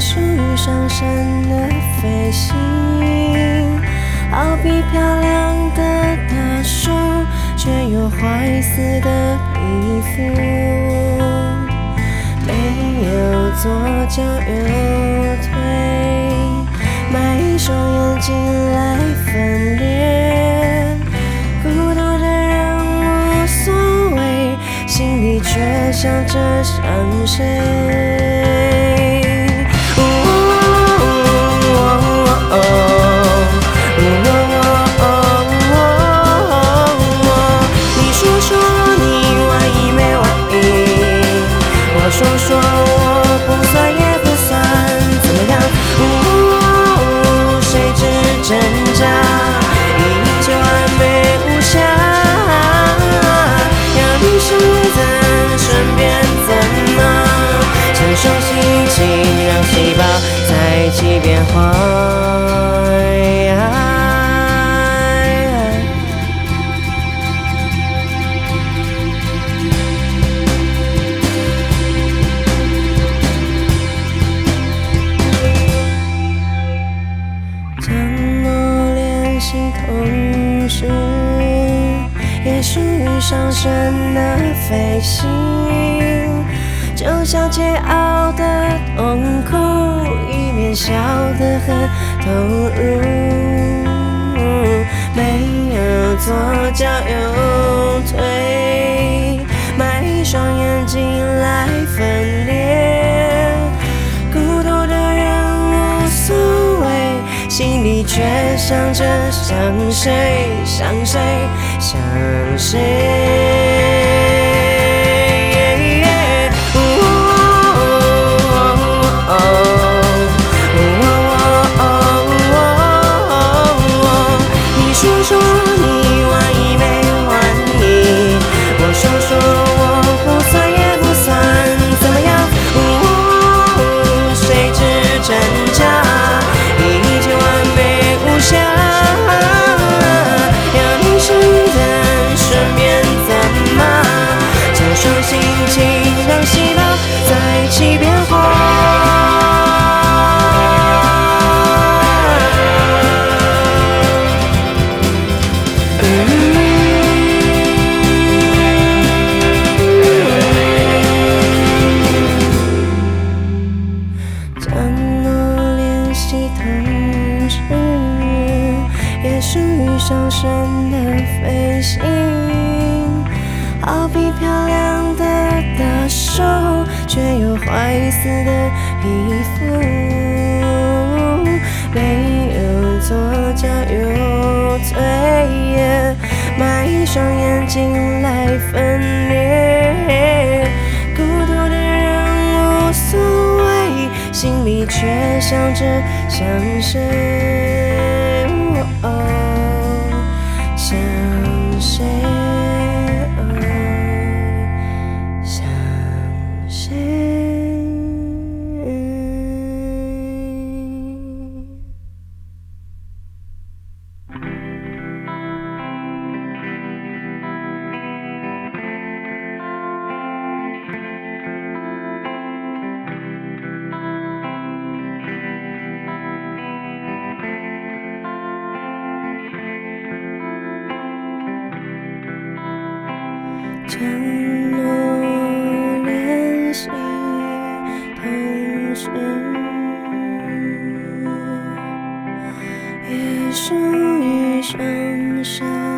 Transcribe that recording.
属于上升的飞行，好比漂亮的大树，却有坏死的皮肤，没有左脚右腿，买一双眼睛来分裂。孤独的人无所谓，心里却想着想谁。你说说你满意没满意？我说说我不算也不算，怎么样？谁知真假？依旧完美无瑕。要你身在身边，怎么承受心情，让细胞在一起变化？将我联系同时，也属于上升的飞行，就像桀骜的痛苦，一面笑得很投入，没有左脚右腿，买一双眼睛来分裂。孤独的人无所谓，心里却想着想谁，想谁，想谁。你说说你满意没满意？我说说我不算也不算，怎么样？谁知真假？依旧完美无瑕。要你身在身边，怎么承受心情，让细胞在一起变化？将我联系同时，也属于上升的飞行，好比漂亮的大树，却有坏死的皮肤，没有左脚右腿，买一双眼睛来分裂。孤独的人无所谓，心里却想着想谁，想谁，想谁。将我联系同时，也属于上升。